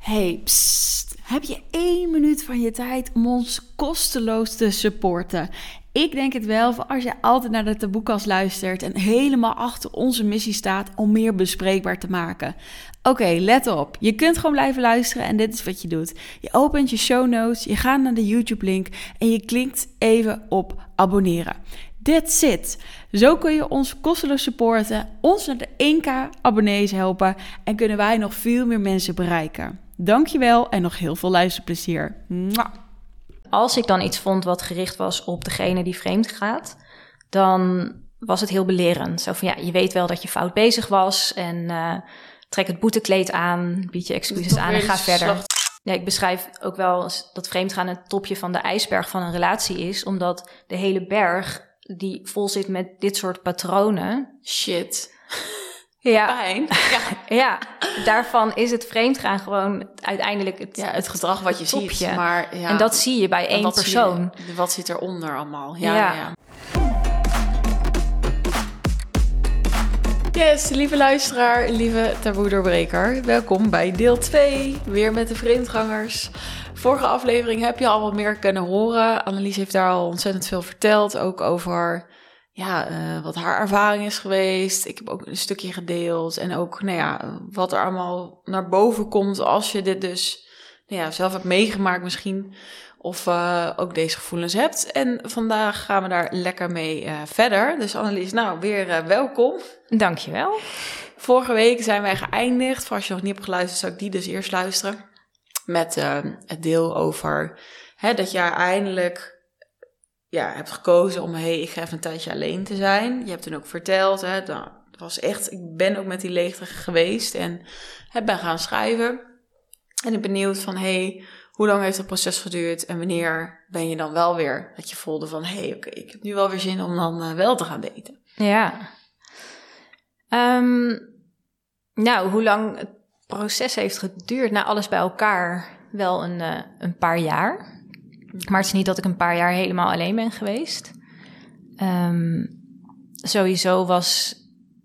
Hey, psst. Heb je 1 minuut van je tijd om ons kosteloos te supporten? Ik denk het wel, voor als je altijd naar de Taboekast luistert en helemaal achter onze missie staat om meer bespreekbaar te maken. Oké, let op. Je kunt gewoon blijven luisteren en dit is wat je doet. Je opent je show notes, je gaat naar de YouTube-link en je klikt even op abonneren. That's it. Zo kun je ons kosteloos supporten, ons naar de 1K abonnees helpen en kunnen wij nog veel meer mensen bereiken. Dankjewel en nog heel veel luisterplezier. Mwah. Als ik dan iets vond wat gericht was op degene die vreemd gaat, dan was het heel belerend. Zo van, ja, je weet wel dat je fout bezig was en trek het boetekleed aan, bied je excuses aan en ga verder. Ja, ik beschrijf ook wel dat vreemdgaan het topje van de ijsberg van een relatie is, omdat de hele berg die vol zit met dit soort patronen. Shit. Ja. Pijn. Ja, daarvan is het vreemdgaan gewoon uiteindelijk het gedrag wat je topje. ziet. Maar, ja, en dat zie je bij één persoon. Wat zit eronder allemaal? Ja. Yes, lieve luisteraar, lieve taboe-doorbreker. Welkom bij deel 2, weer met de vreemdgangers. Vorige aflevering heb je al wat meer kunnen horen. Annelies heeft daar al ontzettend veel verteld, ook over wat haar ervaring is geweest. Ik heb ook een stukje gedeeld en ook wat er allemaal naar boven komt als je dit dus zelf hebt meegemaakt misschien. Of ook deze gevoelens hebt. En vandaag gaan we daar lekker mee verder. Dus Annelies, weer welkom. Dankjewel. Vorige week zijn wij geëindigd. Voor als je nog niet hebt geluisterd, zou ik die dus eerst luisteren. Met het deel over dat je eindelijk hebt gekozen om ik ga even een tijdje alleen te zijn. Je hebt toen ook verteld, het was echt, ik ben ook met die leegte geweest en ben gaan schrijven. En ik ben benieuwd van, hoe lang heeft het proces geduurd en wanneer ben je dan wel weer dat je voelde van, oké, ik heb nu wel weer zin om dan wel te gaan daten. Ja. Hoe lang het proces heeft geduurd, alles bij elkaar wel een paar jaar. Maar het is niet dat ik een paar jaar helemaal alleen ben geweest. Sowieso was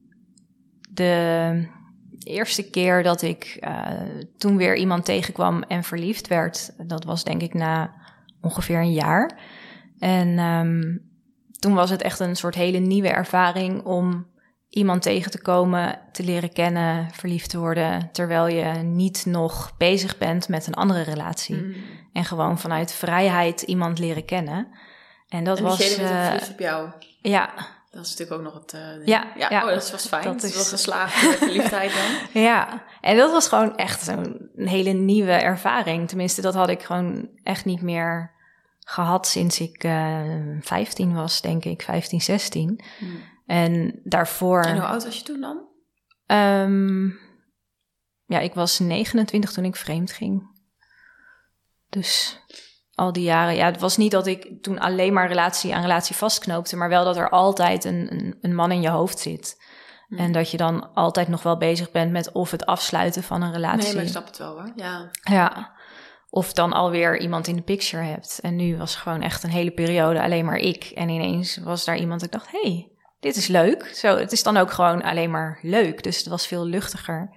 de eerste keer dat ik toen weer iemand tegenkwam en verliefd werd, dat was denk ik na ongeveer een jaar. En toen was het echt een soort hele nieuwe ervaring om iemand tegen te komen, te leren kennen, verliefd te worden, terwijl je niet nog bezig bent met een andere relatie. Mm. En gewoon vanuit vrijheid iemand leren kennen. En dat was diegene met verliefd op jou. Ja. Dat is natuurlijk ook nog het... dat was fijn. Dat is wel geslaagd met verliefdheid dan. Ja, en dat was gewoon echt een hele nieuwe ervaring. Tenminste, dat had ik gewoon echt niet meer gehad sinds ik 15 was, denk ik. 15, 16. Hmm. En daarvoor... En hoe oud was je toen dan? Ik was 29 toen ik vreemd ging. Dus al die jaren... het was niet dat ik toen alleen maar relatie aan relatie vastknoopte, maar wel dat er altijd een man in je hoofd zit. Hmm. En dat je dan altijd nog wel bezig bent met of het afsluiten van een relatie. Nee, maar ik snap het wel hoor. Ja. Of dan alweer iemand in de picture hebt. En nu was gewoon echt een hele periode alleen maar ik. En ineens was daar iemand, ik dacht, dit is leuk. Zo, het is dan ook gewoon alleen maar leuk. Dus het was veel luchtiger.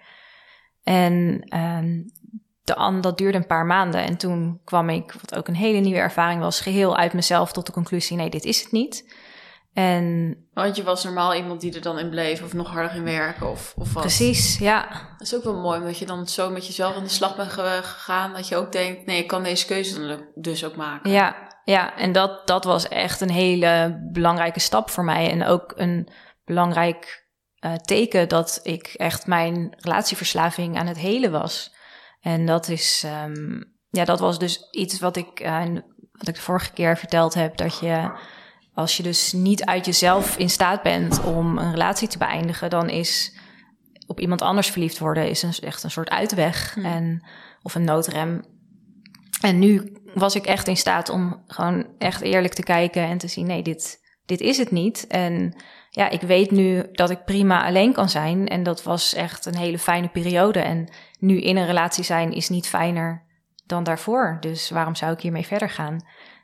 En dat duurde een paar maanden. En toen kwam ik, wat ook een hele nieuwe ervaring was, geheel uit mezelf tot de conclusie, nee, dit is het niet. Want je was normaal iemand die er dan in bleef of nog harder ging werken of wat? Precies, ja. Dat is ook wel mooi, omdat je dan zo met jezelf aan de slag bent gegaan, dat je ook denkt, nee, ik kan deze keuze dus ook maken. Ja, en dat was echt een hele belangrijke stap voor mij. En ook een belangrijk teken dat ik echt mijn relatieverslaving aan het helen was. En dat is, dat was dus iets wat ik de vorige keer verteld heb, dat je, als je dus niet uit jezelf in staat bent om een relatie te beëindigen, dan is op iemand anders verliefd worden is echt een soort uitweg of een noodrem. En nu was ik echt in staat om gewoon echt eerlijk te kijken en te zien, nee, dit is het niet. En ik weet nu dat ik prima alleen kan zijn. En dat was echt een hele fijne periode. En nu in een relatie zijn is niet fijner dan daarvoor. Dus waarom zou ik hiermee verder gaan?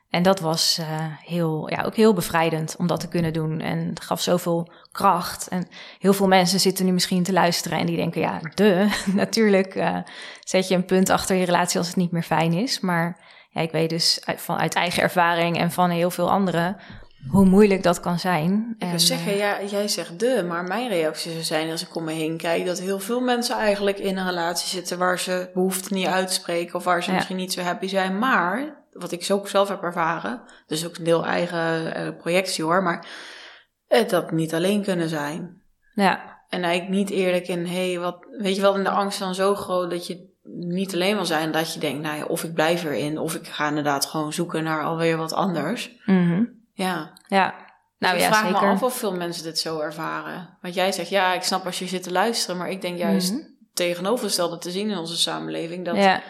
En dat was ook heel bevrijdend om dat te kunnen doen. En het gaf zoveel kracht. En heel veel mensen zitten nu misschien te luisteren en die denken, natuurlijk zet je een punt achter je relatie als het niet meer fijn is. Maar ja, ik weet dus uit eigen ervaring en van heel veel anderen hoe moeilijk dat kan zijn. Ik wil zeggen, jij zegt maar mijn reactie zou zijn als ik om me heen kijk, dat heel veel mensen eigenlijk in een relatie zitten waar ze behoefte niet uitspreken of waar ze misschien niet zo happy zijn. Maar, wat ik ook zelf heb ervaren, dus ook een deel eigen projectie hoor, maar dat niet alleen kunnen zijn. Ja. En eigenlijk niet eerlijk in, weet je wel, in de angst dan zo groot dat je niet alleen wil zijn, dat je denkt, nou ja, of ik blijf erin, of ik ga inderdaad gewoon zoeken naar alweer wat anders. Mm-hmm. Ja. Nou dus ik ja, vraag zeker. me af of veel mensen dit zo ervaren. Want jij zegt, ik snap als je zit te luisteren, maar ik denk juist tegenovergestelde te zien in onze samenleving. Dat,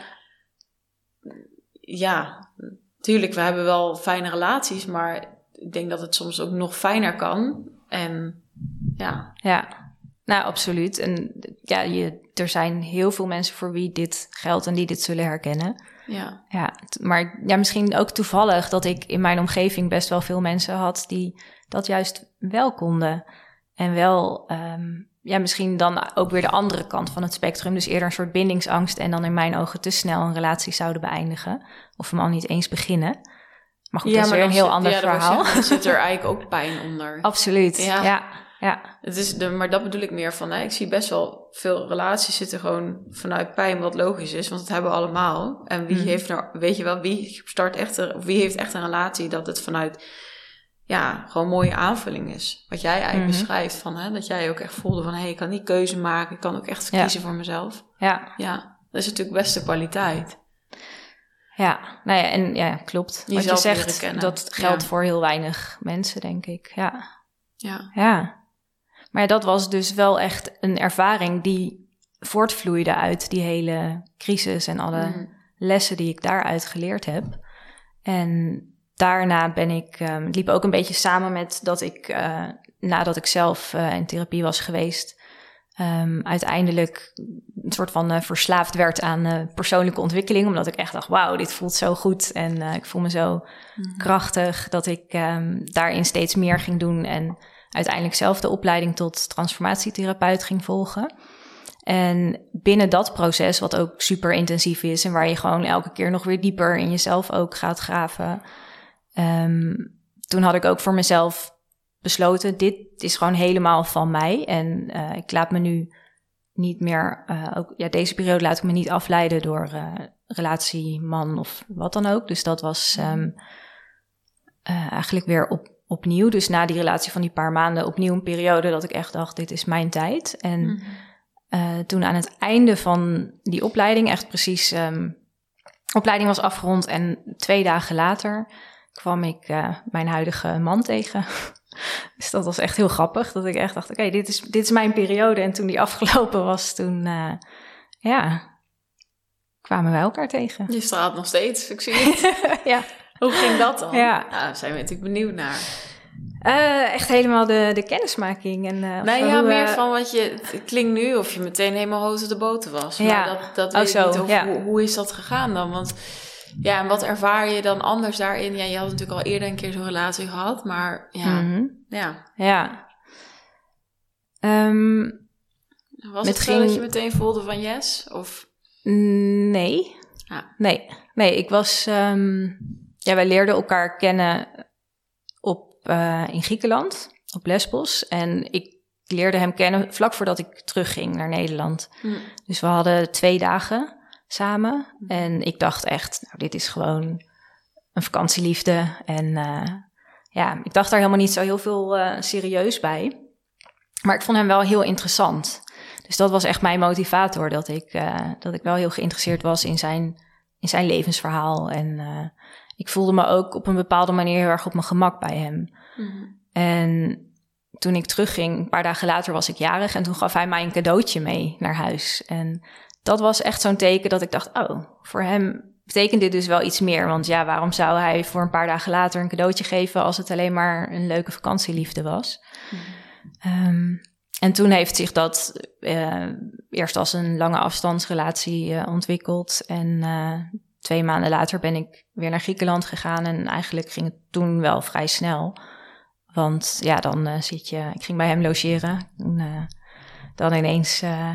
tuurlijk, we hebben wel fijne relaties, maar ik denk dat het soms ook nog fijner kan. En nou absoluut. En er zijn heel veel mensen voor wie dit geldt en die dit zullen herkennen. Ja, maar misschien ook toevallig dat ik in mijn omgeving best wel veel mensen had die dat juist wel konden. En wel, misschien dan ook weer de andere kant van het spectrum. Dus eerder een soort bindingsangst en dan in mijn ogen te snel een relatie zouden beëindigen. Of hem al niet eens beginnen. Maar goed, dat is weer een heel ander verhaal. Dan zit er eigenlijk ook pijn onder. Absoluut, ja. Het is maar dat bedoel ik meer van, ik zie best wel veel relaties zitten gewoon vanuit pijn, wat logisch is, want dat hebben we allemaal. En wie heeft weet je wel, wie heeft echt een relatie dat het vanuit, gewoon mooie aanvulling is. Wat jij eigenlijk beschrijft, van, dat jij ook echt voelde van, ik kan die keuze maken, ik kan ook echt kiezen voor mezelf. Ja, dat is natuurlijk best de kwaliteit. Ja, en klopt. Wat je zegt, dat geldt voor heel weinig mensen, denk ik. Ja. Maar dat was dus wel echt een ervaring die voortvloeide uit die hele crisis en alle lessen die ik daaruit geleerd heb. En daarna het liep ook een beetje samen met dat ik, nadat ik zelf in therapie was geweest, uiteindelijk een soort van verslaafd werd aan persoonlijke ontwikkeling. Omdat ik echt dacht, wauw, dit voelt zo goed. En ik voel me zo krachtig dat ik daarin steeds meer ging doen. En uiteindelijk zelf de opleiding tot transformatietherapeut ging volgen. En binnen dat proces, wat ook super intensief is en waar je gewoon elke keer nog weer dieper in jezelf ook gaat graven. Toen had ik ook voor mezelf besloten, dit is gewoon helemaal van mij. En ik laat me nu niet meer, deze periode laat ik me niet afleiden door relatie, man of wat dan ook. Dus dat was eigenlijk weer opnieuw. Dus na die relatie van die paar maanden opnieuw een periode dat ik echt dacht, dit is mijn tijd. En toen aan het einde van die opleiding, echt precies, opleiding was afgerond en 2 dagen later kwam ik mijn huidige man tegen. Dus dat was echt heel grappig, dat ik echt dacht, oké, dit is mijn periode. En toen die afgelopen was, toen, kwamen wij elkaar tegen. Je straalt nog steeds, ik zie het. Ja. Hoe ging dat dan? Ja. Daar zijn we natuurlijk benieuwd naar. Echt helemaal de kennismaking. En, meer van wat het klinkt nu of je meteen helemaal hoog de boter was. Maar dat weet ik niet. Of, hoe is dat gegaan dan? Want en wat ervaar je dan anders daarin? Ja, je had natuurlijk al eerder een keer zo'n relatie gehad, maar was het zo dat je meteen voelde van yes? Of? Nee. Nee, ik was... wij leerden elkaar kennen in Griekenland, op Lesbos. En ik leerde hem kennen vlak voordat ik terugging naar Nederland. Dus we hadden 2 dagen samen. En ik dacht echt, dit is gewoon een vakantieliefde. En ik dacht daar helemaal niet zo heel veel serieus bij. Maar ik vond hem wel heel interessant. Dus dat was echt mijn motivator, dat ik wel heel geïnteresseerd was in zijn levensverhaal. En ik voelde me ook op een bepaalde manier heel erg op mijn gemak bij hem. En toen ik terugging, een paar dagen later was ik jarig en toen gaf hij mij een cadeautje mee naar huis. En dat was echt zo'n teken dat ik dacht, voor hem betekent dit dus wel iets meer. Want waarom zou hij voor een paar dagen later een cadeautje geven als het alleen maar een leuke vakantieliefde was? En toen heeft zich dat eerst als een lange afstandsrelatie ontwikkeld. En 2 maanden later ben ik weer naar Griekenland gegaan. En eigenlijk ging het toen wel vrij snel. Want ja, dan ik ging bij hem logeren. En, dan ineens,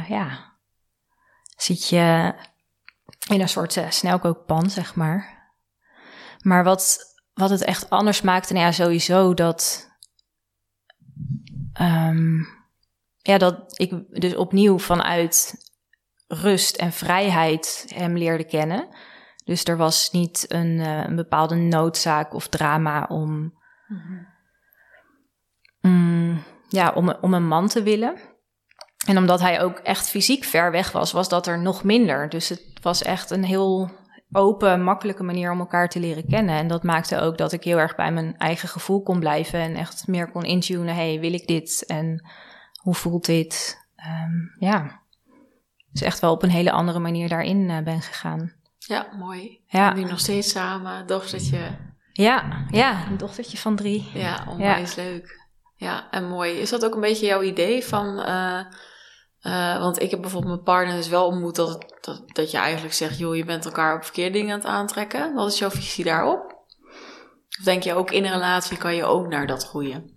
zit je in een soort snelkookpan, zeg maar. Maar wat het echt anders maakte, nou ja, sowieso dat... dat ik dus opnieuw vanuit rust en vrijheid hem leerde kennen. Dus er was niet een bepaalde noodzaak of drama om een man te willen. En omdat hij ook echt fysiek ver weg was dat er nog minder. Dus het was echt een heel open, makkelijke manier om elkaar te leren kennen. En dat maakte ook dat ik heel erg bij mijn eigen gevoel kon blijven en echt meer kon intunen. Hey, wil ik dit? En hoe voelt dit? Dus echt wel op een hele andere manier daarin ben gegaan. Ja, mooi. Ja. Nu nog steeds samen, dochtertje. Ja, een dochtertje van 3. Ja, onwijs leuk. Ja, en mooi. Is dat ook een beetje jouw idee van... want ik heb bijvoorbeeld mijn partner dus wel ontmoet dat je eigenlijk zegt... joh, je bent elkaar op verkeerde dingen aan het aantrekken. Wat is jouw visie daarop? Of denk je ook in een relatie kan je ook naar dat groeien?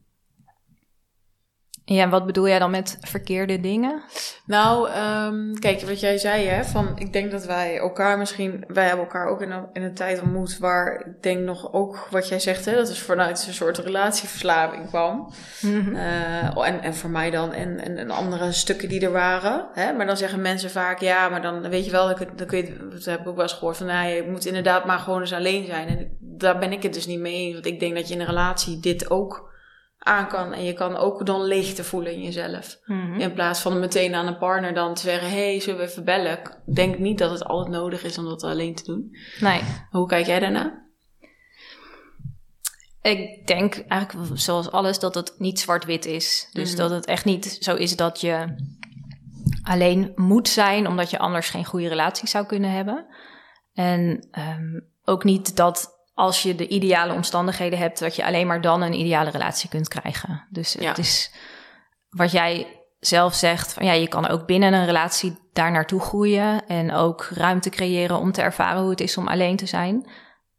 Ja, wat bedoel jij dan met verkeerde dingen? Nou, kijk, wat jij zei, hè, van ik denk dat wij hebben elkaar ook in een tijd ontmoet waar ik denk nog ook wat jij zegt, hè, dat is vanuit een soort relatieverslaving kwam. Mm-hmm. En voor mij dan en andere stukken die er waren. Hè, maar dan zeggen mensen vaak, ja, maar dan weet je wel, dat heb ik ook wel eens gehoord van, nou, je moet inderdaad maar gewoon eens alleen zijn. En daar ben ik het dus niet mee eens, want ik denk dat je in een relatie dit ook aan kan. En je kan ook dan leegte voelen in jezelf. Mm-hmm. In plaats van meteen aan een partner dan te zeggen... hey, zullen we even bellen? Ik denk niet dat het altijd nodig is om dat alleen te doen. Nee. Hoe kijk jij daarna? Ik denk eigenlijk zoals alles dat het niet zwart-wit is. Dus dat het echt niet zo is dat je alleen moet zijn... omdat je anders geen goede relatie zou kunnen hebben. En ook niet dat... als je de ideale omstandigheden hebt... dat je alleen maar dan een ideale relatie kunt krijgen. Dus het is wat jij zelf zegt... van ja, je kan ook binnen een relatie daar naartoe groeien... en ook ruimte creëren om te ervaren hoe het is om alleen te zijn.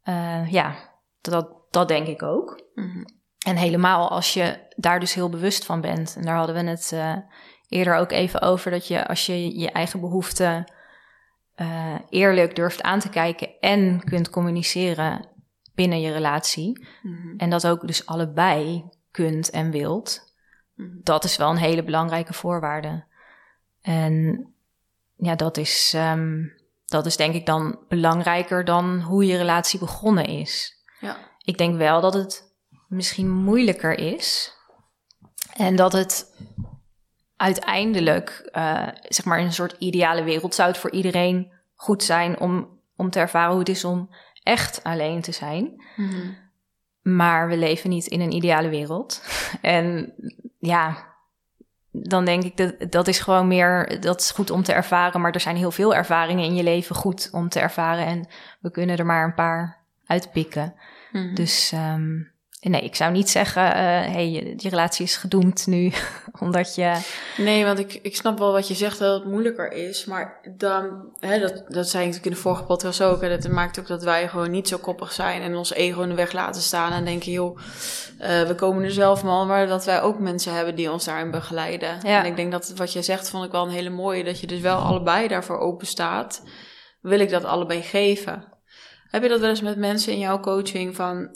Dat denk ik ook. Mm-hmm. En helemaal als je daar dus heel bewust van bent... en daar hadden we het eerder ook even over... dat je als je je eigen behoeften eerlijk durft aan te kijken... en kunt communiceren... binnen je relatie. Mm-hmm. En dat ook dus allebei kunt en wilt. Mm-hmm. Dat is wel een hele belangrijke voorwaarde. En ja, dat is denk ik dan belangrijker dan hoe je relatie begonnen is. Ja. Ik denk wel dat het misschien moeilijker is. En dat het uiteindelijk, zeg maar in een soort ideale wereld... zou het voor iedereen goed zijn om te ervaren hoe het is om... echt alleen te zijn. Mm-hmm. Maar we leven niet in een ideale wereld. En ja, dan denk ik dat is gewoon meer... dat is goed om te ervaren... maar er zijn heel veel ervaringen in je leven goed om te ervaren... en we kunnen er maar een paar uitpikken. Mm-hmm. Dus nee, ik zou niet zeggen... je relatie is gedoemd nu, omdat je... Nee, want ik snap wel wat je zegt, dat het moeilijker is. Maar dan, dat zei ik natuurlijk in de vorige podcast ook... dat maakt ook dat wij gewoon niet zo koppig zijn... en ons ego in de weg laten staan en denken... joh, we komen er zelf mal... maar dat wij ook mensen hebben die ons daarin begeleiden. Ja. En ik denk dat wat je zegt, vond ik wel een hele mooie... dat je dus wel allebei daarvoor open staat. Wil ik dat allebei geven? Heb je dat wel eens met mensen in jouw coaching van...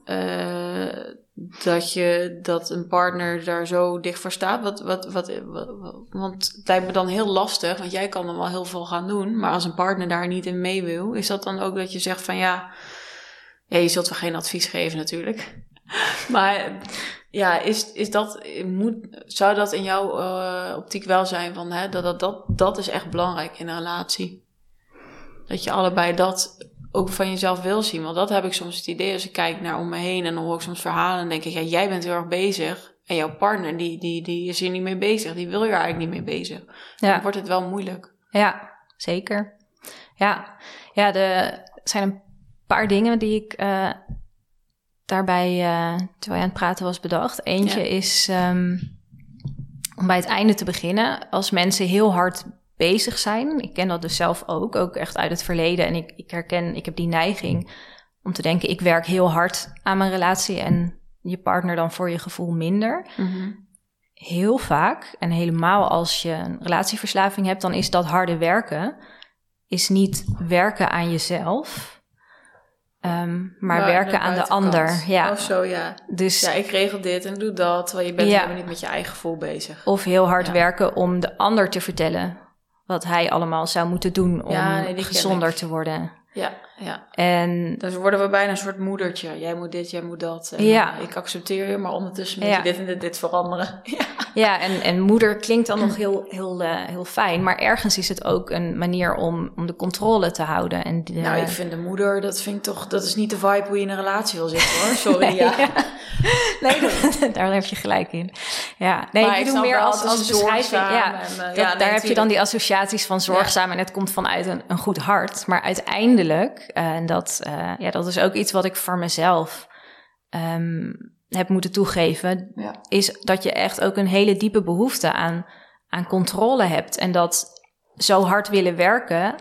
dat een partner daar zo dicht voor staat? Want het lijkt me dan heel lastig, want jij kan dan wel heel veel gaan doen, maar als een partner daar niet in mee wil, is dat dan ook dat je zegt van ja, je zult wel geen advies geven natuurlijk. Maar ja, zou dat in jouw optiek wel zijn van dat is echt belangrijk in een relatie? Dat je allebei dat ook van jezelf wil zien. Want dat heb ik soms het idee als ik kijk naar om me heen... en dan hoor ik soms verhalen en denk ik... ja, jij bent heel erg bezig... en jouw partner, die is hier niet mee bezig. Die wil je eigenlijk niet mee bezig. Ja. Dan wordt het wel moeilijk. Ja, zeker. Ja, er zijn een paar dingen die ik daarbij... terwijl je aan het praten was bedacht. Eentje is om bij het einde te beginnen. Als mensen heel hard bezig zijn. Ik ken dat dus zelf ook echt uit het verleden. En ik heb die neiging om te denken, ik werk heel hard aan mijn relatie en je partner dan voor je gevoel minder. Mm-hmm. Heel vaak, en helemaal als je een relatieverslaving hebt, dan is dat harde werken, is niet werken aan jezelf, maar werken aan de ander. Ja. Of zo, ja. Dus, ja, ik regel dit en doe dat, terwijl je bent helemaal niet met je eigen gevoel bezig. Of heel hard werken om de ander te vertellen wat hij allemaal zou moeten doen om gezonder te worden. Ja, ja. En dus worden we bijna een soort moedertje. Jij moet dit, jij moet dat. En ik accepteer je, maar ondertussen moet je dit en dit veranderen. Ja, en moeder klinkt dan nog heel fijn. Maar ergens is het ook een manier om de controle te houden. En nou, ik vind de moeder, dat is niet de vibe hoe je in een relatie wil zitten, hoor. Sorry, Nee, daar heb je gelijk in. Ja, nee, maar ik bedoel meer als beschrijving. Daar heb je dan die associaties van zorgzaam en het komt vanuit een goed hart. Maar uiteindelijk, en dat is ook iets wat ik voor mezelf heb moeten toegeven, is dat je echt ook een hele diepe behoefte aan controle hebt. En dat zo hard willen werken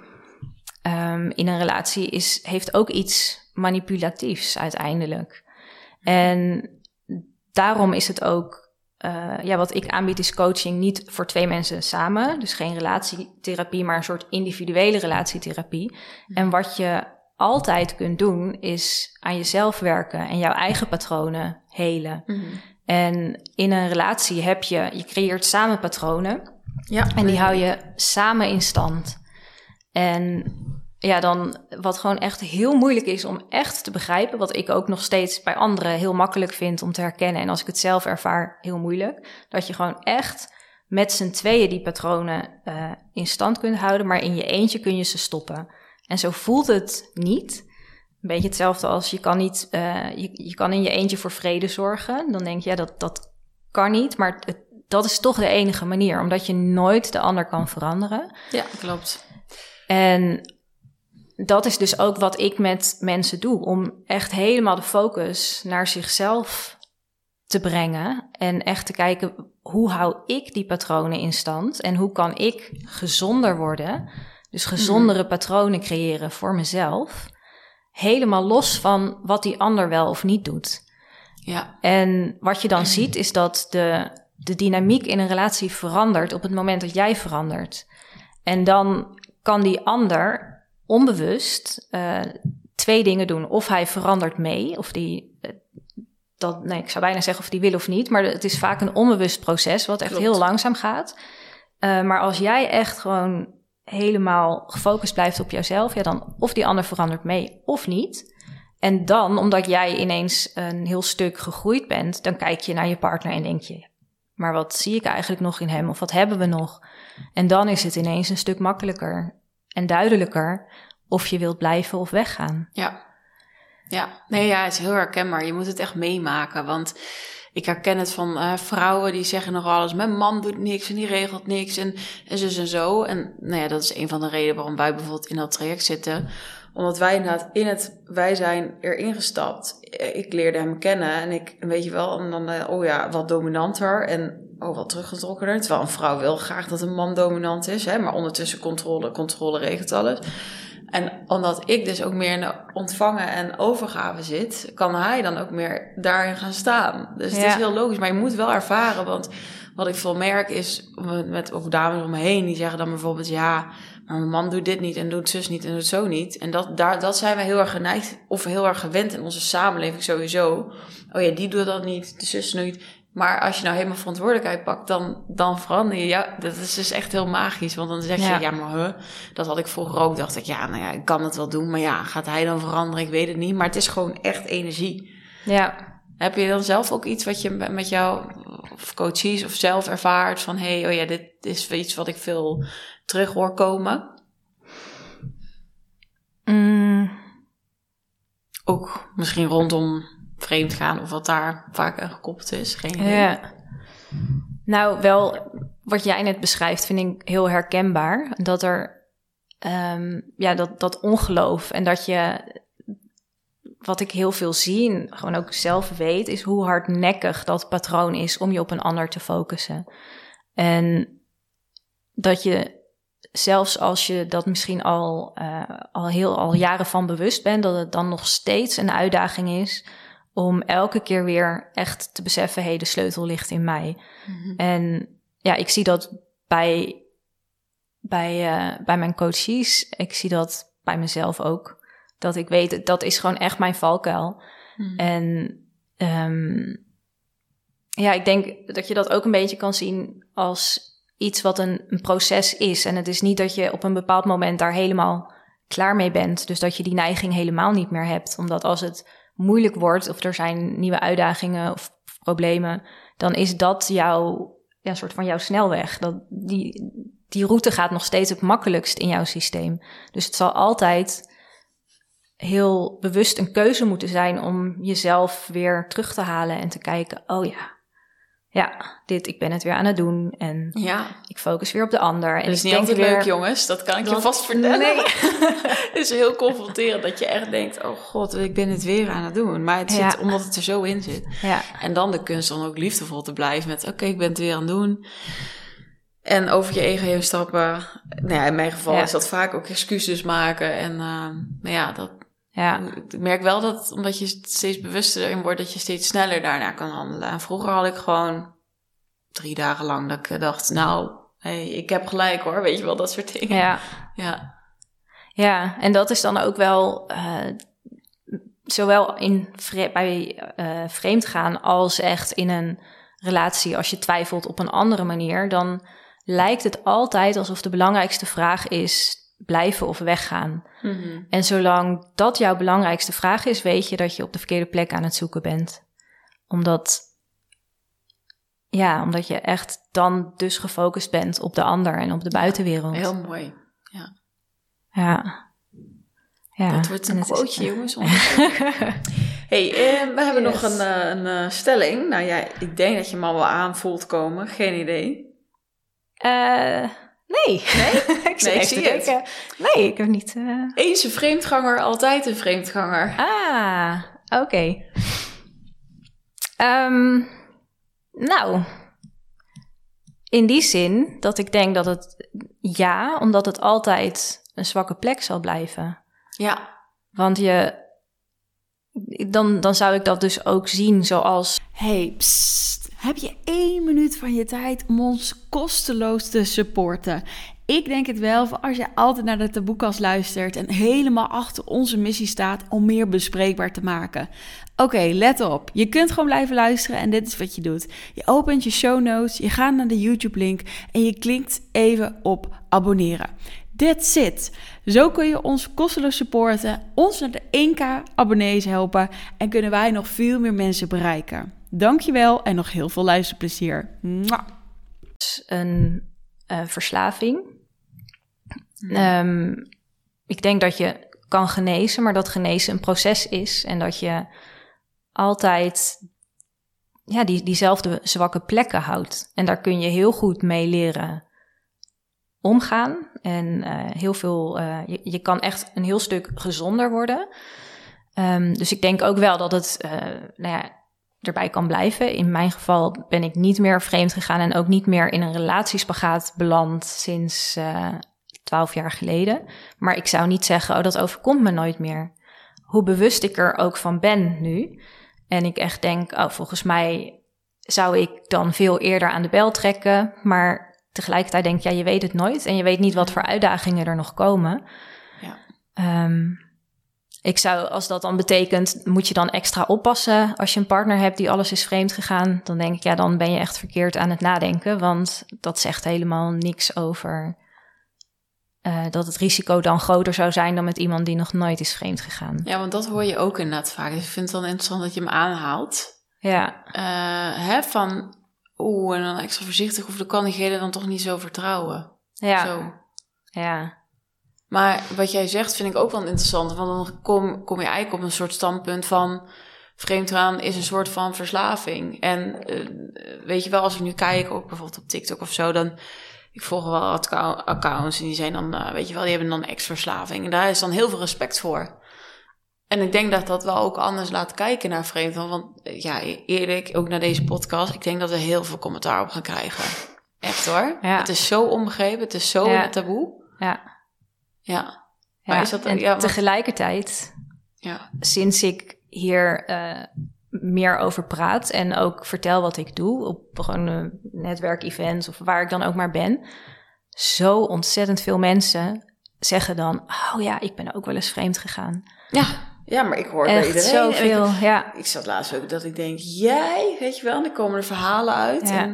in een relatie heeft ook iets manipulatiefs uiteindelijk. En daarom is het ook, wat ik aanbied is coaching niet voor 2 mensen samen. Dus geen relatietherapie, maar een soort individuele relatietherapie. En wat je altijd kunt doen is aan jezelf werken en jouw eigen patronen helen. Mm-hmm. En in een relatie je creëert samen patronen. Ja, en die hou je samen in stand. En dan wat gewoon echt heel moeilijk is om echt te begrijpen, wat ik ook nog steeds bij anderen heel makkelijk vind om te herkennen. En als ik het zelf ervaar, heel moeilijk. Dat je gewoon echt met z'n tweeën die patronen in stand kunt houden, maar in je eentje kun je ze stoppen. En zo voelt het niet. Een beetje hetzelfde als je kan niet, je kan in je eentje voor vrede zorgen. Dan denk je, dat kan niet, maar dat is toch de enige manier, omdat je nooit de ander kan veranderen. Ja, klopt. En dat is dus ook wat ik met mensen doe, om echt helemaal de focus naar zichzelf te brengen en echt te kijken, hoe hou ik die patronen in stand en hoe kan ik gezonder worden? Dus gezondere patronen creëren voor mezelf, helemaal los van wat die ander wel of niet doet. Ja. En wat je dan ziet is dat de dynamiek in een relatie verandert op het moment dat jij verandert. En dan kan die ander onbewust 2 dingen doen. Of hij verandert mee, of ik zou bijna zeggen of die wil of niet, maar het is vaak een onbewust proces wat echt heel langzaam gaat. Maar als jij echt gewoon helemaal gefocust blijft op jouzelf, dan of die ander verandert mee of niet. En dan, omdat jij ineens een heel stuk gegroeid bent, dan kijk je naar je partner en denk je, maar wat zie ik eigenlijk nog in hem? Of wat hebben we nog? En dan is het ineens een stuk makkelijker en duidelijker of je wilt blijven of weggaan. Ja. Het is heel herkenbaar. Je moet het echt meemaken, want ik herken het van vrouwen die zeggen nog alles, mijn man doet niks en die regelt niks en zus en zo. En dat is een van de redenen waarom wij bijvoorbeeld in dat traject zitten. Omdat wij inderdaad wij zijn erin gestapt. Ik leerde hem kennen en ik, weet je wel, en dan wat dominanter en wat teruggetrokkener. Terwijl een vrouw wil graag dat een man dominant is, maar ondertussen controle regelt alles. En omdat ik dus ook meer in de ontvangen en overgave zit, kan hij dan ook meer daarin gaan staan. Dus het is heel logisch, maar je moet wel ervaren, want wat ik veel merk is, met ook dames om me heen, die zeggen dan bijvoorbeeld, maar mijn man doet dit niet en doet zus niet en doet zo niet. En dat zijn we heel erg geneigd of heel erg gewend in onze samenleving sowieso. Die doet dat niet, de zus niet. Maar als je nou helemaal verantwoordelijkheid pakt, dan verander je. Ja, dat is dus echt heel magisch. Want dan zeg je, dat had ik vroeger ook. Dacht ik, ik kan het wel doen. Maar gaat hij dan veranderen? Ik weet het niet. Maar het is gewoon echt energie. Ja. Heb je dan zelf ook iets wat je met jou of coaches of zelf ervaart? Van, dit is iets wat ik veel terug hoor komen. Ook misschien rondom vreemd gaan of wat daar vaak aan gekoppeld is. Geen idee. Ja. Nou, wel wat jij net beschrijft vind ik heel herkenbaar. Dat er dat ongeloof en dat je, wat ik heel veel zie en gewoon ook zelf weet, is hoe hardnekkig dat patroon is om je op een ander te focussen. En dat je zelfs als je dat misschien al jaren van bewust bent, dat het dan nog steeds een uitdaging is om elke keer weer echt te beseffen, hey, de sleutel ligt in mij. Mm-hmm. En ja, ik zie dat bij mijn coaches. Ik zie dat bij mezelf ook. Dat ik weet, dat is gewoon echt mijn valkuil. Mm-hmm. En ik denk dat je dat ook een beetje kan zien als iets wat een proces is. En het is niet dat je op een bepaald moment daar helemaal klaar mee bent. Dus dat je die neiging helemaal niet meer hebt. Omdat als het moeilijk wordt of er zijn nieuwe uitdagingen of problemen, dan is dat een soort van jouw snelweg. Die route gaat nog steeds het makkelijkst in jouw systeem. Dus het zal altijd heel bewust een keuze moeten zijn om jezelf weer terug te halen en te kijken, oh ja, ik ben het weer aan het doen en ik focus weer op de ander. En dat is niet altijd leuk, jongens. Dat kan ik je vast vertellen. Nee. Het is heel confronterend dat je echt denkt, oh god, ik ben het weer aan het doen. Maar het zit omdat het er zo in zit. Ja. En dan de kunst om ook liefdevol te blijven met, oké, ik ben het weer aan het doen. En over je ego heen stappen. Nou ja, in mijn geval is dat vaak ook excuses maken. En ik merk wel dat omdat je steeds bewuster erin wordt, dat je steeds sneller daarna kan handelen. En vroeger had ik gewoon 3 dagen lang dat ik dacht, ik heb gelijk hoor, weet je wel, dat soort dingen. Ja, en dat is dan ook wel zowel bij vreemd gaan als echt in een relatie. Als je twijfelt op een andere manier, dan lijkt het altijd alsof de belangrijkste vraag is blijven of weggaan. Mm-hmm. En zolang dat jouw belangrijkste vraag is, weet je dat je op de verkeerde plek aan het zoeken bent. Omdat je echt dan dus gefocust bent op de ander en op de buitenwereld. Heel mooi, ja. Dat wordt een quoteje, jongens. Hey, we hebben nog een stelling. Nou ja, ik denk dat je hem al wel aan voelt komen. Geen idee. Nee? Ik zie het. Nee, ik heb niet... Eens een vreemdganger, altijd een vreemdganger. Ah, oké. In die zin dat ik denk dat het omdat het altijd een zwakke plek zal blijven. Ja. Want dan zou ik dat dus ook zien zoals... Hey, psst, heb je 1 minuut van je tijd om ons kosteloos te supporten? Ik denk het wel, voor als je altijd naar de Taboekast luistert en helemaal achter onze missie staat om meer bespreekbaar te maken. Oké, let op. Je kunt gewoon blijven luisteren en dit is wat je doet. Je opent je show notes, je gaat naar de YouTube-link en je klikt even op abonneren. That's it. Zo kun je ons kosteloos supporten, ons naar de 1K abonnees helpen en kunnen wij nog veel meer mensen bereiken. Dankjewel en nog heel veel luisterplezier. Mwah. Een verslaving. Ik denk dat je kan genezen, maar dat genezen een proces is en dat je altijd diezelfde zwakke plekken houdt. En daar kun je heel goed mee leren omgaan. En heel veel, je kan echt een heel stuk gezonder worden. Dus ik denk ook wel dat het erbij kan blijven. In mijn geval ben ik niet meer vreemd gegaan en ook niet meer in een relatiespagaat beland sinds 12 jaar geleden. Maar ik zou niet zeggen, dat overkomt me nooit meer. Hoe bewust ik er ook van ben nu. En ik echt denk, volgens mij zou ik dan veel eerder aan de bel trekken. Maar tegelijkertijd denk ik, je weet het nooit. En je weet niet wat voor uitdagingen er nog komen. Ja. Ik zou, als dat dan betekent, moet je dan extra oppassen als je een partner hebt die alles is vreemd gegaan. Dan denk ik, dan ben je echt verkeerd aan het nadenken. Want dat zegt helemaal niks over dat het risico dan groter zou zijn dan met iemand die nog nooit is vreemd gegaan. Ja, want dat hoor je ook inderdaad vaak. Dus ik vind het dan interessant dat je hem aanhaalt. Ja. En dan extra voorzichtig, of dan kan diegene dan toch niet zo vertrouwen. Ja. Zo. Ja. Maar wat jij zegt vind ik ook wel interessant. Want dan kom je eigenlijk op een soort standpunt van vreemdgaan is een soort van verslaving. En weet je wel, als ik nu kijk, ook bijvoorbeeld op TikTok of zo, dan ik volg wel accounts en die zijn dan, weet je wel, die hebben dan ex-verslaving. En daar is dan heel veel respect voor. En ik denk dat dat wel ook anders laat kijken naar vreemdgaan. Want eerlijk, ook naar deze podcast, ik denk dat we heel veel commentaar op gaan krijgen. Echt hoor. Ja. Het is zo onbegrepen, het is zo taboe. Ja. Maar is dat en tegelijkertijd, sinds ik hier meer over praat en ook vertel wat ik doe op gewoon netwerkevents of waar ik dan ook maar ben, zo ontzettend veel mensen zeggen dan, oh ja, ik ben ook wel eens vreemd gegaan. Ja, maar ik hoor bij iedereen. Zoveel, ik zat laatst ook dat ik denk, jij, weet je wel, en dan komen er verhalen uit. Ja.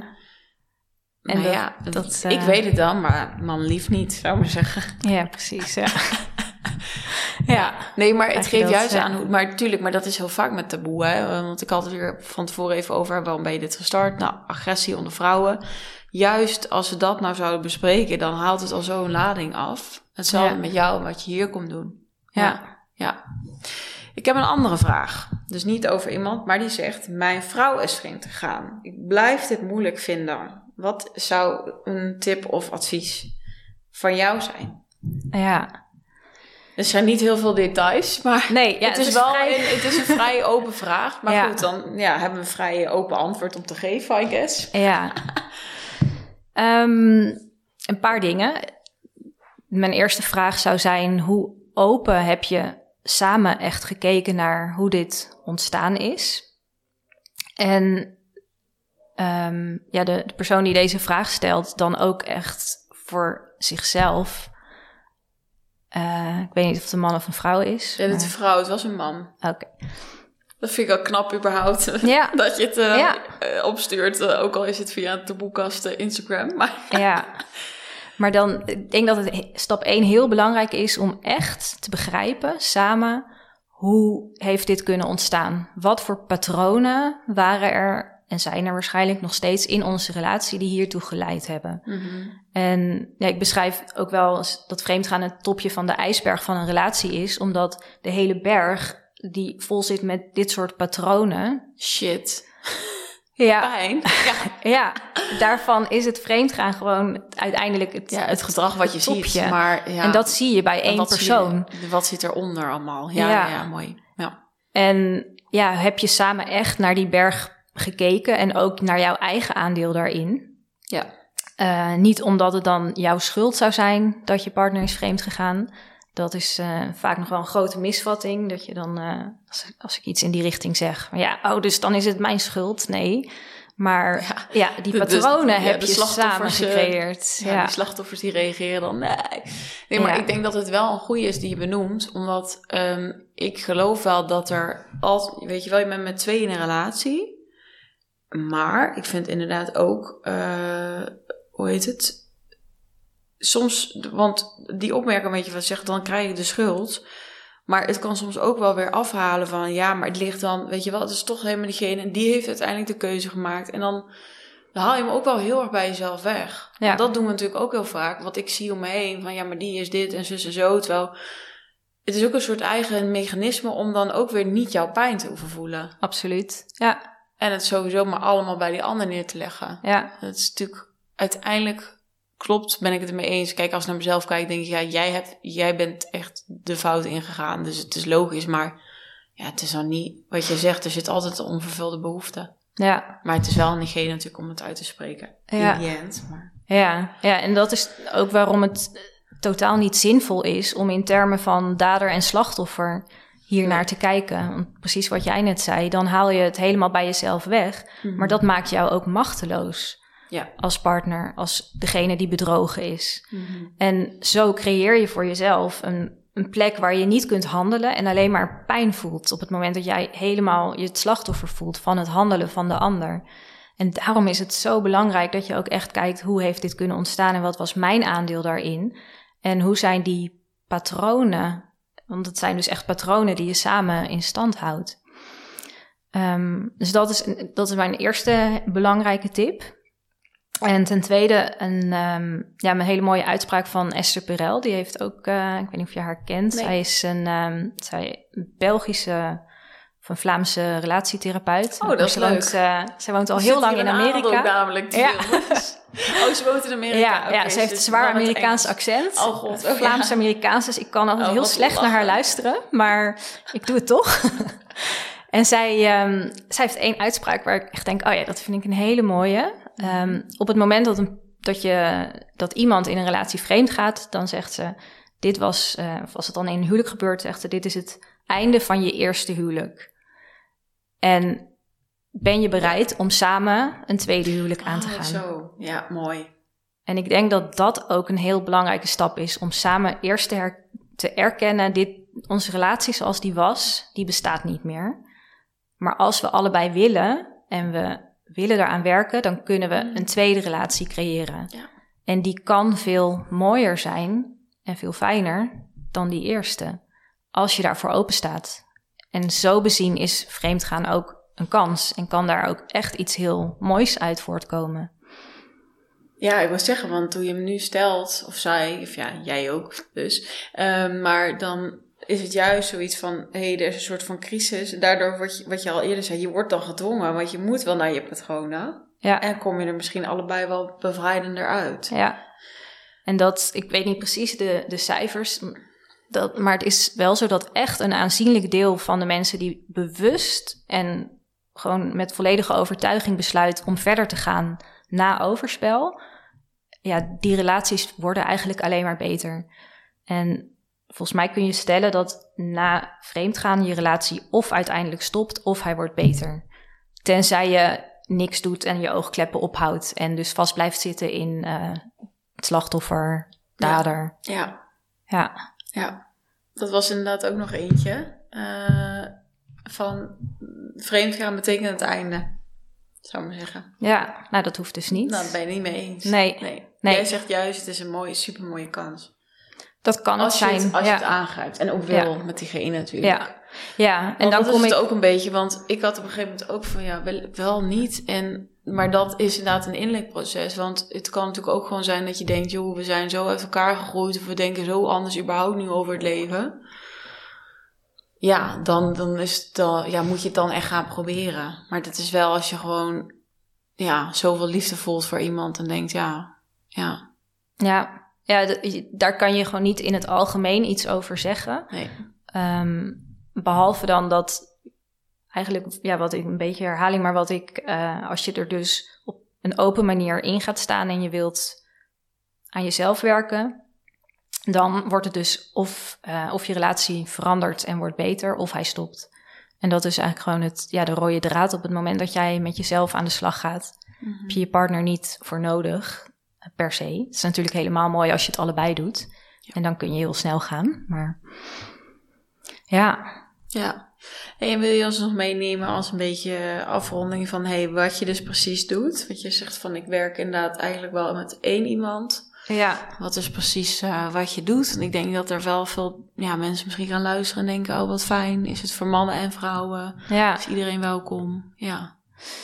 Ik weet het dan, maar man lief niet, zou ik maar zeggen. Ja, precies, ja. Nee, maar het geeft juist aan hoe... Maar tuurlijk, maar dat is heel vaak met taboe, hè. Want ik had het weer van tevoren even over, waarom ben je dit gestart? Nou, agressie onder vrouwen. Juist als we dat nou zouden bespreken, dan haalt het al zo'n lading af. Hetzelfde met jou, wat je hier komt doen. Ja. Ik heb een andere vraag. Dus niet over iemand, maar die zegt, mijn vrouw is vreemd gegaan. Ik blijf dit moeilijk vinden. Wat zou een tip of advies van jou zijn? Ja. Er zijn niet heel veel details, maar nee, het is een vrij open vraag. Maar goed, dan hebben we een vrij open antwoord om te geven, I guess. Ja. Een paar dingen. Mijn eerste vraag zou zijn, hoe open heb je samen echt gekeken naar hoe dit ontstaan is? En de persoon die deze vraag stelt, dan ook echt voor zichzelf. Ik weet niet of het een man of een vrouw is. Ja, het is een vrouw, het was een man. Oké. Dat vind ik ook knap überhaupt. Dat je het opstuurt, ook al is het via de boekkast Instagram. Maar maar dan, ik denk dat het stap 1 heel belangrijk is om echt te begrijpen samen, hoe heeft dit kunnen ontstaan? Wat voor patronen waren er en zijn er waarschijnlijk nog steeds in onze relatie die hiertoe geleid hebben? Mm-hmm. En ik beschrijf ook wel dat vreemdgaan het topje van de ijsberg van een relatie is, omdat de hele berg die vol zit met dit soort patronen. Shit. Pijn. Ja, daarvan is het vreemdgaan gewoon uiteindelijk het gedrag wat je topje. Ziet. Maar, en dat zie je bij één persoon. Wat zit eronder allemaal? Ja, mooi. Ja. En heb je samen echt naar die berg gekeken en ook naar jouw eigen aandeel daarin? Ja. Niet omdat het dan jouw schuld zou zijn dat je partner is vreemd gegaan. Dat is vaak nog wel een grote misvatting. Dat je dan, als ik iets in die richting zeg, dus dan is het mijn schuld. Nee, maar die patronen heb je samen gecreëerd. Die slachtoffers die reageren dan, nee. Maar ik denk dat het wel een goede is die je benoemt. Omdat ik geloof wel dat er altijd, weet je wel, je bent met 2 in een relatie. Maar ik vind inderdaad ook, hoe heet het? Soms, want die opmerking, weet je wat zegt, dan krijg je de schuld. Maar het kan soms ook wel weer afhalen van, maar het ligt dan, weet je wel, het is toch helemaal diegene en die heeft uiteindelijk de keuze gemaakt. En dan haal je hem ook wel heel erg bij jezelf weg. Ja. Want dat doen we natuurlijk ook heel vaak. Wat ik zie om me heen, van maar die is dit en zus en zo. Terwijl het is ook een soort eigen mechanisme om dan ook weer niet jouw pijn te hoeven voelen. Absoluut, ja. En het sowieso maar allemaal bij die ander neer te leggen. Ja. Dat is natuurlijk uiteindelijk... Klopt, ben ik het ermee eens. Kijk, als ik naar mezelf kijk, denk ik, jij bent echt de fout ingegaan. Dus het is logisch, maar het is dan niet wat je zegt. Er zit altijd een onvervulde behoefte. Ja. Maar het is wel negene natuurlijk om het uit te spreken. In the end. Maar... Ja, en dat is ook waarom het totaal niet zinvol is om in termen van dader en slachtoffer hiernaar te kijken. Want precies wat jij net zei, dan haal je het helemaal bij jezelf weg. Mm-hmm. Maar dat maakt jou ook machteloos. Ja. Als partner, als degene die bedrogen is. Mm-hmm. En zo creëer je voor jezelf een plek waar je niet kunt handelen en alleen maar pijn voelt op het moment dat jij helemaal je het slachtoffer voelt van het handelen van de ander. En daarom is het zo belangrijk dat je ook echt kijkt, hoe heeft dit kunnen ontstaan en wat was mijn aandeel daarin? En hoe zijn die patronen, want het zijn dus echt patronen die je samen in stand houdt. Dus dat is mijn eerste belangrijke tip. En ten tweede een hele mooie uitspraak van Esther Perel. Die heeft ook, ik weet niet of je haar kent. Nee. Zij is een Belgische of een Vlaamse relatietherapeut. Oh, dat is leuk. Zij woont al heel lang in Amerika. Ook namelijk. Ze woont in Amerika. Ja, ze heeft een zwaar Amerikaans accent. Oh god. Vlaams-Amerikaans, dus ik kan altijd heel slecht naar haar luisteren. Maar ik doe het toch. En zij heeft 1 uitspraak waar ik echt denk, dat vind ik een hele mooie. Op het moment dat iemand in een relatie vreemd gaat, dan zegt ze, dit was, of als het dan in een huwelijk gebeurt, zegt ze, dit is het einde van je eerste huwelijk. En ben je bereid om samen een tweede huwelijk aan te gaan? Zo, ja, mooi. En ik denk dat dat ook een heel belangrijke stap is, om samen eerst te erkennen, onze relatie zoals die was, die bestaat niet meer. Maar als we allebei willen en we willen daaraan werken, dan kunnen we een tweede relatie creëren. Ja. En die kan veel mooier zijn en veel fijner dan die eerste, als je daarvoor open staat. En zo bezien is vreemdgaan ook een kans en kan daar ook echt iets heel moois uit voortkomen. Ja, ik wil zeggen, want toen je hem nu stelt, of zij, of ja, jij ook dus, maar dan is het juist zoiets van, er is een soort van crisis. Daardoor wat je al eerder zei, je wordt dan gedwongen, want je moet wel naar je patronen. Ja. En kom je er misschien allebei wel bevrijdender uit. Ja, en ik weet niet precies de cijfers, maar het is wel zo dat echt een aanzienlijk deel van de mensen die bewust en gewoon met volledige overtuiging besluit om verder te gaan na overspel, ja, die relaties worden eigenlijk alleen maar beter. En volgens mij kun je stellen dat na vreemdgaan je relatie of uiteindelijk stopt of hij wordt beter. Tenzij je niks doet en je oogkleppen ophoudt en dus vast blijft zitten in het slachtoffer, dader. Ja. Dat was inderdaad ook nog eentje. Van vreemdgaan betekent het einde, zou ik maar zeggen. Ja, nou dat hoeft dus niet. Nou, dat ben je niet mee eens. Nee. Jij zegt juist, het is een supermooie kans. Dat kan het zijn. Als je het aangrijpt. En ook wil met diegene natuurlijk. Ja. En dan dat is het ook een beetje. Want ik had op een gegeven moment ook van wel niet. Maar dat is inderdaad een inleerproces. Want het kan natuurlijk ook gewoon zijn dat je denkt, joh, we zijn zo uit elkaar gegroeid. Of we denken zo anders überhaupt nu over het leven. Ja, dan is het moet je het dan echt gaan proberen. Maar dat is wel als je gewoon zoveel liefde voelt voor iemand en denkt, daar kan je gewoon niet in het algemeen iets over zeggen. Nee. Behalve dan dat eigenlijk, wat ik een beetje herhaling, maar wat ik, als je er dus op een open manier in gaat staan en je wilt aan jezelf werken, dan wordt het dus of je relatie verandert en wordt beter, of hij stopt. En dat is eigenlijk gewoon de rode draad. Op het moment dat jij met jezelf aan de slag gaat, heb je je partner niet voor nodig, per se. Het is natuurlijk helemaal mooi als je het allebei doet. Ja. En dan kun je heel snel gaan. Maar ja. En wil je ons nog meenemen als een beetje afronding van wat je dus precies doet? Want je zegt van, ik werk inderdaad eigenlijk wel met één iemand. Ja. Wat is precies wat je doet? En ik denk dat er wel veel mensen misschien gaan luisteren en denken, oh wat fijn. Is het voor mannen en vrouwen? Ja. Is iedereen welkom? Ja.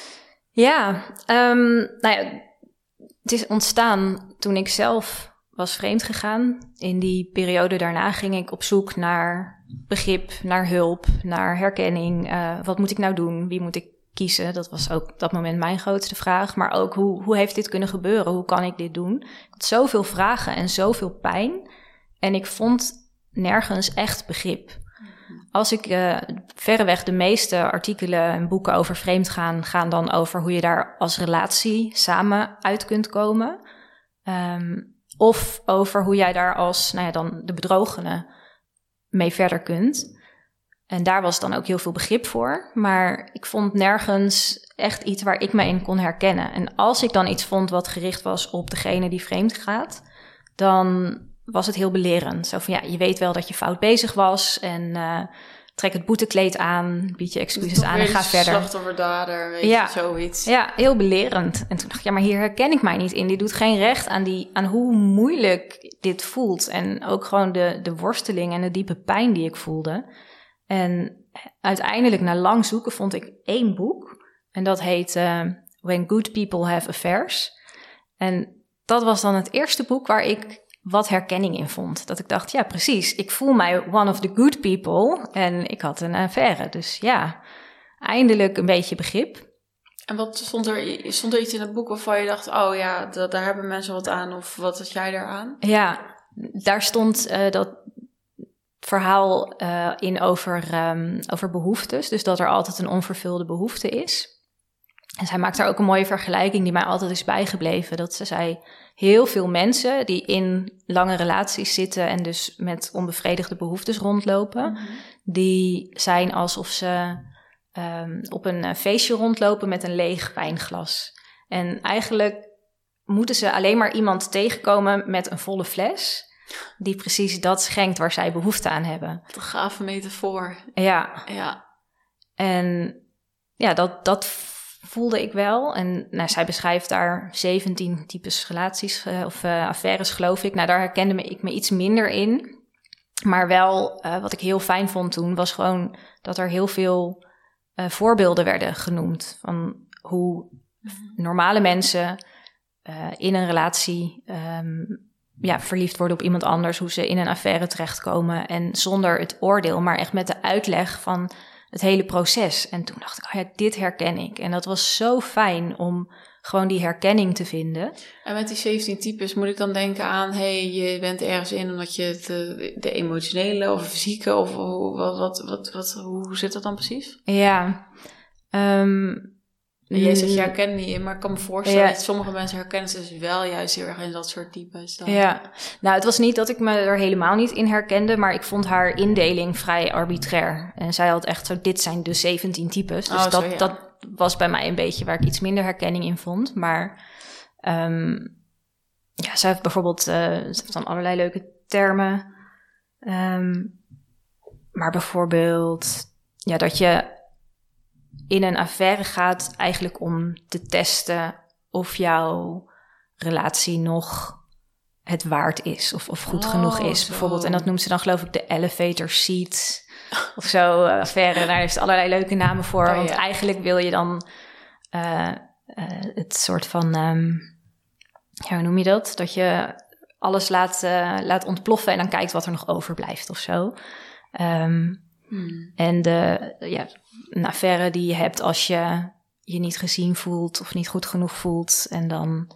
Het is ontstaan toen ik zelf was vreemd gegaan. In die periode daarna ging ik op zoek naar begrip, naar hulp, naar herkenning. Wat moet ik nou doen? Wie moet ik kiezen? Dat was ook op dat moment mijn grootste vraag. Maar ook, hoe heeft dit kunnen gebeuren? Hoe kan ik dit doen? Ik had zoveel vragen en zoveel pijn. En ik vond nergens echt begrip. Als ik verreweg de meeste artikelen en boeken over vreemdgaan gaan dan over hoe je daar als relatie samen uit kunt komen. Of over hoe jij daar als dan de bedrogene mee verder kunt. En daar was dan ook heel veel begrip voor. Maar ik vond nergens echt iets waar ik me in kon herkennen. En als ik dan iets vond wat gericht was op degene die vreemd gaat, dan was het heel belerend. Zo van, je weet wel dat je fout bezig was en trek het boetekleed aan, bied je excuses aan en ga verder. Slachtoffer-dader, weet je, zoiets. Ja, heel belerend. En toen dacht ik, maar hier herken ik mij niet in. Die doet geen recht aan hoe moeilijk dit voelt. En ook gewoon de worsteling en de diepe pijn die ik voelde. En uiteindelijk, na lang zoeken, vond ik 1 boek. En dat heet When Good People Have Affairs. En dat was dan het eerste boek waar ik wat herkenning in vond. Dat ik dacht, ja precies, ik voel mij one of the good people. En ik had een affaire. Dus eindelijk een beetje begrip. En wat stond er iets in het boek waarvan je dacht, oh ja, daar hebben mensen wat aan, of wat had jij daaraan? Ja, daar stond dat verhaal in over behoeftes. Dus dat er altijd een onvervulde behoefte is. En zij maakt daar ook een mooie vergelijking die mij altijd is bijgebleven. Dat ze zei, heel veel mensen die in lange relaties zitten en dus met onbevredigde behoeftes rondlopen, die zijn alsof ze op een feestje rondlopen met een leeg wijnglas. En eigenlijk moeten ze alleen maar iemand tegenkomen met een volle fles die precies dat schenkt waar zij behoefte aan hebben. Wat een gave metafoor. Ja. Ja. En ja, dat voelde ik wel. En zij beschrijft daar 17 types relaties of affaires, geloof ik. Nou, daar herkende ik me iets minder in. Maar wel, wat ik heel fijn vond toen, was gewoon dat er heel veel voorbeelden werden genoemd. Van hoe normale mensen in een relatie verliefd worden op iemand anders. Hoe ze in een affaire terechtkomen. En zonder het oordeel, maar echt met de uitleg van het hele proces. En toen dacht ik, dit herken ik. En dat was zo fijn om gewoon die herkenning te vinden. En met die 17 types moet ik dan denken aan, je bent ergens in omdat je de emotionele of fysieke of hoe zit dat dan precies? Ja. Jij zegt, je herkent niet in, maar ik kan me voorstellen dat sommige mensen herkennen ze dus wel juist heel erg in dat soort types. Dan. Ja, nou het was niet dat ik me er helemaal niet in herkende, maar ik vond haar indeling vrij arbitrair. En zij had echt zo, dit zijn de 17 types. Dus dat was bij mij een beetje waar ik iets minder herkenning in vond. Maar zij heeft bijvoorbeeld, ze heeft dan allerlei leuke termen. Maar bijvoorbeeld, dat je in een affaire gaat eigenlijk om te testen of jouw relatie nog het waard is of goed genoeg is. Bijvoorbeeld, en dat noemt ze dan geloof ik de elevator seat of zo. Affaire, daar heeft allerlei leuke namen voor. Want eigenlijk wil je dan het soort van, hoe noem je dat? Dat je alles laat ontploffen en dan kijkt wat er nog overblijft of zo. En een affaire die je hebt als je je niet gezien voelt of niet goed genoeg voelt. En dan,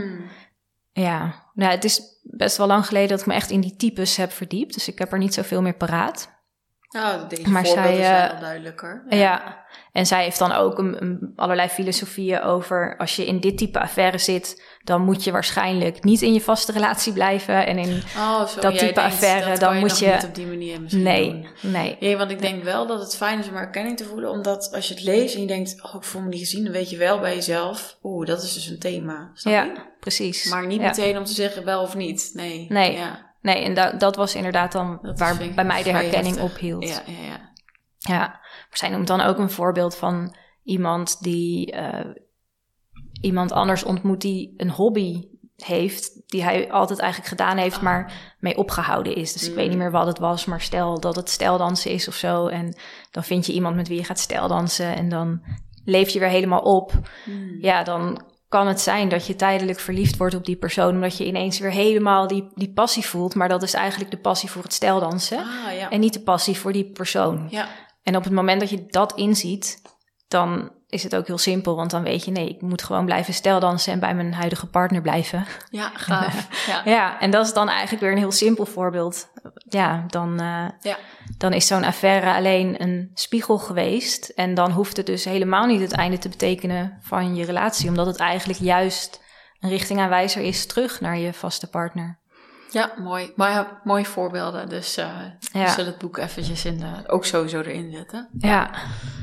het is best wel lang geleden dat ik me echt in die types heb verdiept. Dus ik heb er niet zoveel meer paraat. Nou, deze voorbeelden zijn wel duidelijker. Ja, en zij heeft dan ook allerlei filosofieën over, als je in dit type affaire zit, dan moet je waarschijnlijk niet in je vaste relatie blijven. En in dat type affaire, dan moet je niet op die manier misschien doen. Nee. Ja, want ik denk wel dat het fijn is om herkenning te voelen, omdat als je het leest en je denkt, ik voel me niet gezien, dan weet je wel bij jezelf, dat is dus een thema. Snap je? Precies. Maar niet meteen om te zeggen wel of niet. Nee. Ja. Nee, en dat was inderdaad dan waar bij mij de herkenning ophield. Ja. Maar zij noemt dan ook een voorbeeld van iemand die iemand anders ontmoet die een hobby heeft, die hij altijd eigenlijk gedaan heeft, maar mee opgehouden is. Dus ik weet niet meer wat het was, maar stel dat het stijldansen is of zo. En dan vind je iemand met wie je gaat stijldansen en dan leef je weer helemaal op. Ja, dan kan het zijn dat je tijdelijk verliefd wordt op die persoon, omdat je ineens weer helemaal die passie voelt. Maar dat is eigenlijk de passie voor het stijldansen en niet de passie voor die persoon. Ja. En op het moment dat je dat inziet, dan is het ook heel simpel. Want dan weet je, ik moet gewoon blijven stijldansen en bij mijn huidige partner blijven. Ja, gaaf. En dat is dan eigenlijk weer een heel simpel voorbeeld. Ja, dan is zo'n affaire alleen een spiegel geweest. En dan hoeft het dus helemaal niet het einde te betekenen van je relatie. Omdat het eigenlijk juist een richtingaanwijzer is terug naar je vaste partner. Ja, mooi. Maar mooie voorbeelden. Dus we zullen het boek eventjes ook sowieso erin zetten. Ja.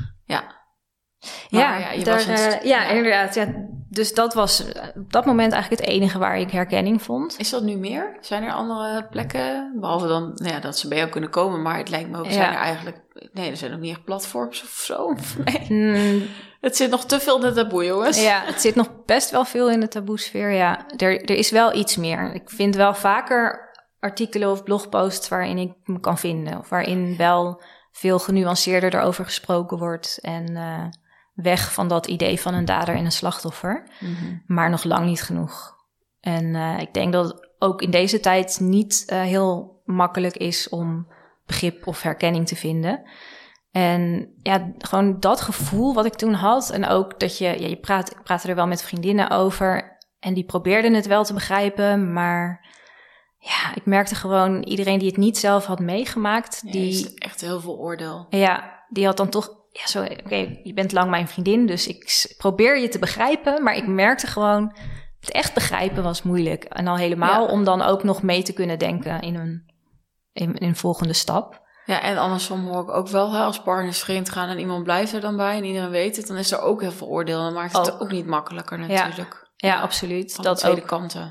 Maar inderdaad. Ja, dus dat was op dat moment eigenlijk het enige waar ik herkenning vond. Is dat nu meer? Zijn er andere plekken? Behalve dan dat ze bij jou kunnen komen. Maar het lijkt me ook, zijn er eigenlijk... Nee, er zijn ook niet echt platforms of zo. Nee. Het zit nog te veel in de taboe, jongens. Ja, het zit nog best wel veel in de taboesfeer, ja. Er is wel iets meer. Ik vind wel vaker artikelen of blogposts waarin ik me kan vinden. Of waarin wel veel genuanceerder erover gesproken wordt. En weg van dat idee van een dader en een slachtoffer. Maar nog lang niet genoeg. En ik denk dat het ook in deze tijd niet heel makkelijk is om begrip of herkenning te vinden. En gewoon dat gevoel wat ik toen had. En ook dat ik praatte er wel met vriendinnen over. En die probeerden het wel te begrijpen. Maar ik merkte gewoon, iedereen die het niet zelf had meegemaakt. Die is echt heel veel oordeel. Ja, die had dan toch oké, je bent lang mijn vriendin, dus ik probeer je te begrijpen. Maar ik merkte gewoon, het echt begrijpen was moeilijk. En al helemaal om dan ook nog mee te kunnen denken in een volgende stap. Ja, en andersom hoor ik ook wel, als partners vreemd gaan en iemand blijft er dan bij en iedereen weet het, dan is er ook heel veel oordeel. Dan maakt het ook niet makkelijker natuurlijk. Ja, absoluut. Van de tweede kanten.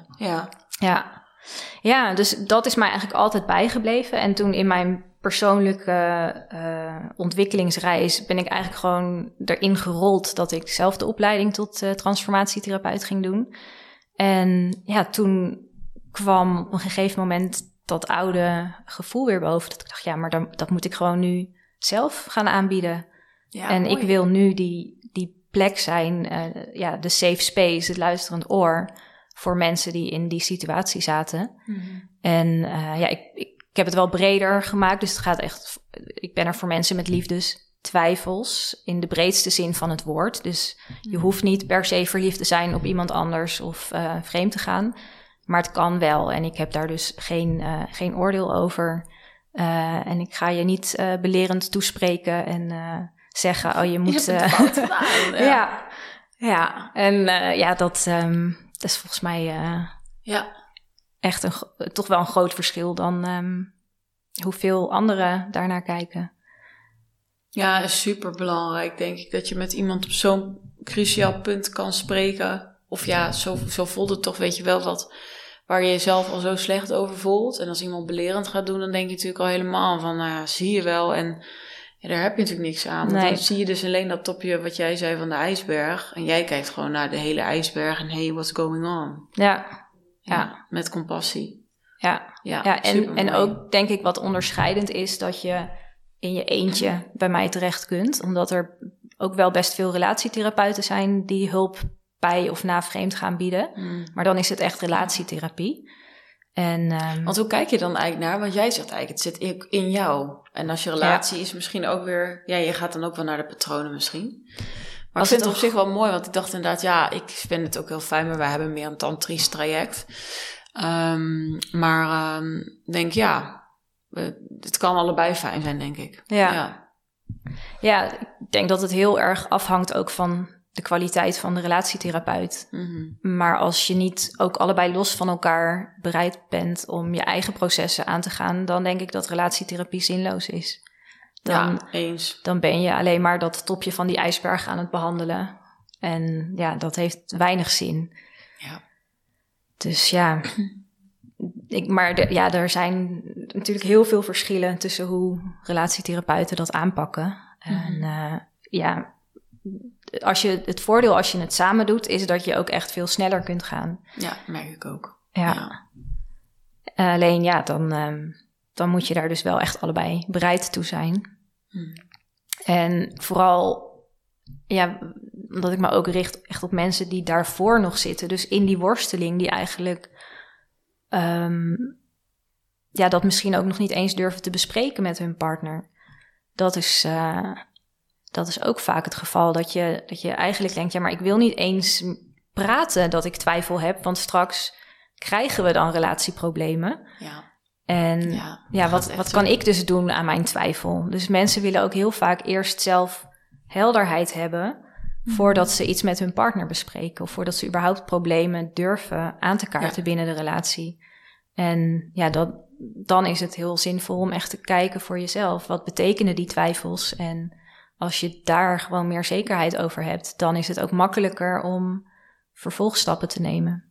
Ja, dus dat is mij eigenlijk altijd bijgebleven. En toen in mijn persoonlijke ontwikkelingsreis ben ik eigenlijk gewoon erin gerold dat ik zelf de opleiding tot transformatietherapeut ging doen. En ja, toen kwam op een gegeven moment dat oude gevoel weer boven. Dat ik dacht, maar dat moet ik gewoon nu zelf gaan aanbieden. Ja, en mooi. Ik wil nu die plek zijn, de safe space, het luisterend oor voor mensen die in die situatie zaten. Mm-hmm. En ik heb het wel breder gemaakt, dus het gaat echt. Ik ben er voor mensen met liefdestwijfels in de breedste zin van het woord. Dus je hoeft niet per se verliefd te zijn op iemand anders of vreemd te gaan. Maar het kan wel en ik heb daar dus geen oordeel over. En ik ga je niet belerend toespreken en zeggen, je moet... Je hebt het fout gedaan. Ja. En dat is volgens mij echt toch wel een groot verschil dan hoeveel anderen daarnaar kijken. Ja, is super belangrijk, denk ik, dat je met iemand op zo'n cruciaal punt kan spreken. Of zo voelt het toch, weet je wel, dat waar je jezelf al zo slecht over voelt. En als iemand belerend gaat doen, dan denk je natuurlijk al helemaal van, zie je wel. En daar heb je natuurlijk niks aan. Want dan zie je dus alleen dat topje, wat jij zei, van de ijsberg. En jij kijkt gewoon naar de hele ijsberg en hey, what's going on? Ja. Met compassie. Ja, en ook denk ik wat onderscheidend is dat je in je eentje bij mij terecht kunt. Omdat er ook wel best veel relatietherapeuten zijn die hulp bij of na vreemd gaan bieden. Maar dan is het echt relatietherapie. Want hoe kijk je dan eigenlijk naar? Want jij zegt eigenlijk, het zit in jou. En als je relatie is misschien ook weer... Ja, je gaat dan ook wel naar de patronen misschien. Maar ik vind het op zich wel mooi, want ik dacht inderdaad... ik vind het ook heel fijn, maar wij hebben meer een tantrisch traject. Denk het kan allebei fijn zijn, denk ik. Ja, ik denk dat het heel erg afhangt ook van de kwaliteit van de relatietherapeut. Mm-hmm. Maar als je niet ook allebei los van elkaar bereid bent om je eigen processen aan te gaan, dan denk ik dat relatietherapie zinloos is. Eens. Dan ben je alleen maar dat topje van die ijsberg aan het behandelen. En dat heeft weinig zin. Ja. Dus er zijn natuurlijk heel veel verschillen tussen hoe relatietherapeuten dat aanpakken. Mm-hmm. En als je het samen doet, is dat je ook echt veel sneller kunt gaan. Ja, merk ik ook. Ja. Alleen dan moet je daar dus wel echt allebei bereid toe zijn. En vooral, omdat ik me ook richt echt op mensen die daarvoor nog zitten. Dus in die worsteling die eigenlijk dat misschien ook nog niet eens durven te bespreken met hun partner. Dat is ook vaak het geval, dat je eigenlijk denkt, maar ik wil niet eens praten dat ik twijfel heb, want straks krijgen we dan relatieproblemen. Ja. En wat kan ik dus doen aan mijn twijfel? Dus mensen willen ook heel vaak eerst zelf helderheid hebben voordat ze iets met hun partner bespreken of voordat ze überhaupt problemen durven aan te kaarten binnen de relatie. En dan is het heel zinvol om echt te kijken voor jezelf. Wat betekenen die twijfels? En als je daar gewoon meer zekerheid over hebt, dan is het ook makkelijker om vervolgstappen te nemen.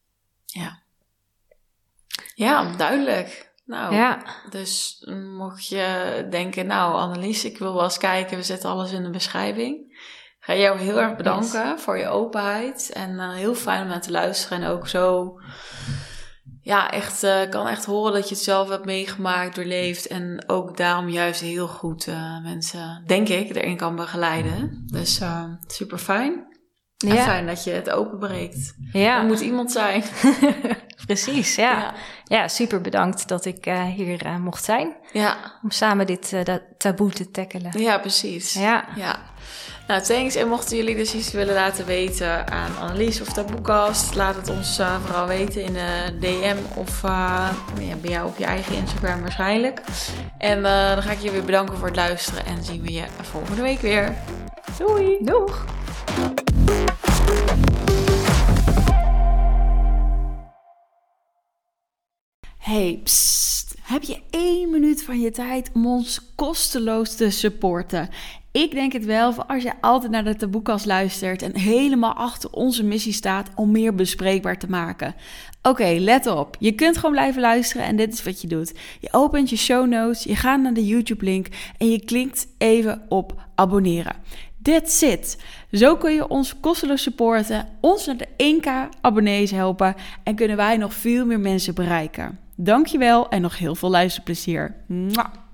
Ja, duidelijk. Dus mocht je denken, Annelies, ik wil wel eens kijken, we zetten alles in de beschrijving. Ik ga jou heel erg bedanken voor je openheid. En heel fijn om naar te luisteren. En ook zo, kan echt horen dat je het zelf hebt meegemaakt, doorleefd. En ook daarom juist heel goed mensen, denk ik, erin kan begeleiden. Dus super fijn. En fijn dat je het openbreekt. Er moet iemand zijn. Precies, ja. Ja, super bedankt dat ik hier mocht zijn. Ja. Om samen dat taboe te tackelen. Ja, precies. Ja. Nou, thanks. En mochten jullie dus iets willen laten weten aan Annelies of Taboekast, laat het ons vooral weten in de DM of bij jou op je eigen Instagram waarschijnlijk. En dan ga ik je weer bedanken voor het luisteren en zien we je volgende week weer. Doei! Doeg! Hey, psst. Heb je 1 minuut van je tijd om ons kosteloos te supporten? Ik denk het wel, voor als je altijd naar de Taboekast luistert en helemaal achter onze missie staat om meer bespreekbaar te maken. Oké, let op. Je kunt gewoon blijven luisteren en dit is wat je doet. Je opent je show notes, je gaat naar de YouTube-link en je klikt even op abonneren. That's it. Zo kun je ons kosteloos supporten, ons naar de 1K abonnees helpen en kunnen wij nog veel meer mensen bereiken. Dankjewel en nog heel veel luisterplezier. Mwah.